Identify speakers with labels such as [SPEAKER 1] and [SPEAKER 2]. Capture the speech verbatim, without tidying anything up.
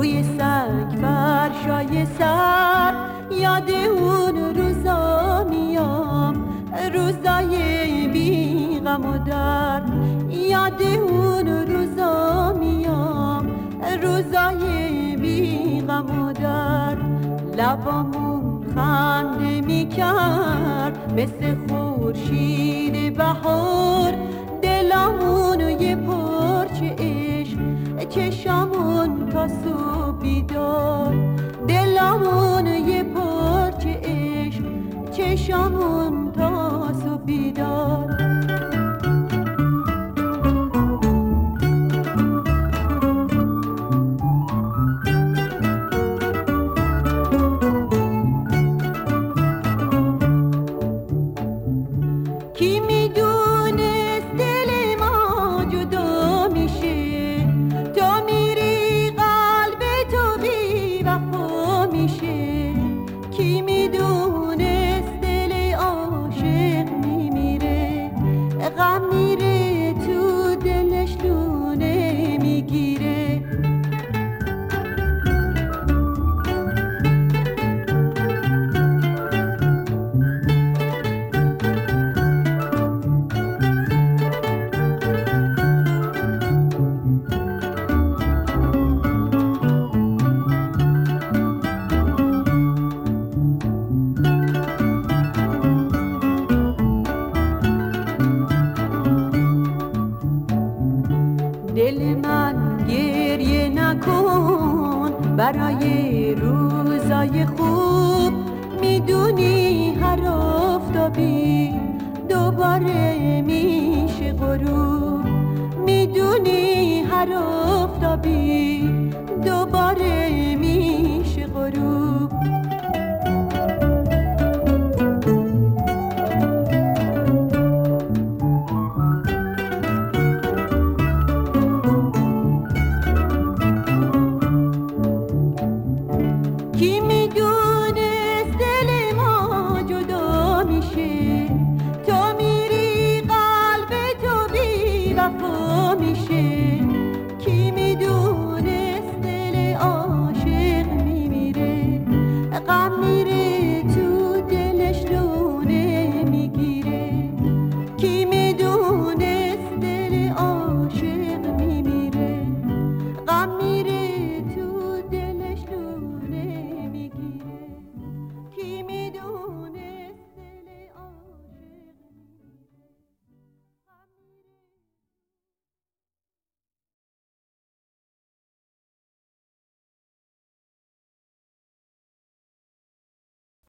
[SPEAKER 1] روی سنگ فرشای سر یاد اون روزا میام، روزای بی غم و درد. یاد اون روزا میام، روزای بی غم و درد. لبامون خنده میکرد مثل خورشید بهار، دلامونو یه پرچه عشق، چشامون تا صبح بیدار. دلامونو یه پرچه عشق، چشامون تا صبح بیدار. کی میدونست دل ما جدا میشه، تا میری قلب تو بی وفا میشه. کی میدونست دل عاشق میمیره، غم میره تو دلش لونه میگیره. دل من گریه نکن برای روزای خوب، میدونی هر آفتابی دوباره میشه غروب. میدونی هر آفتابی دوباره میشه غروب.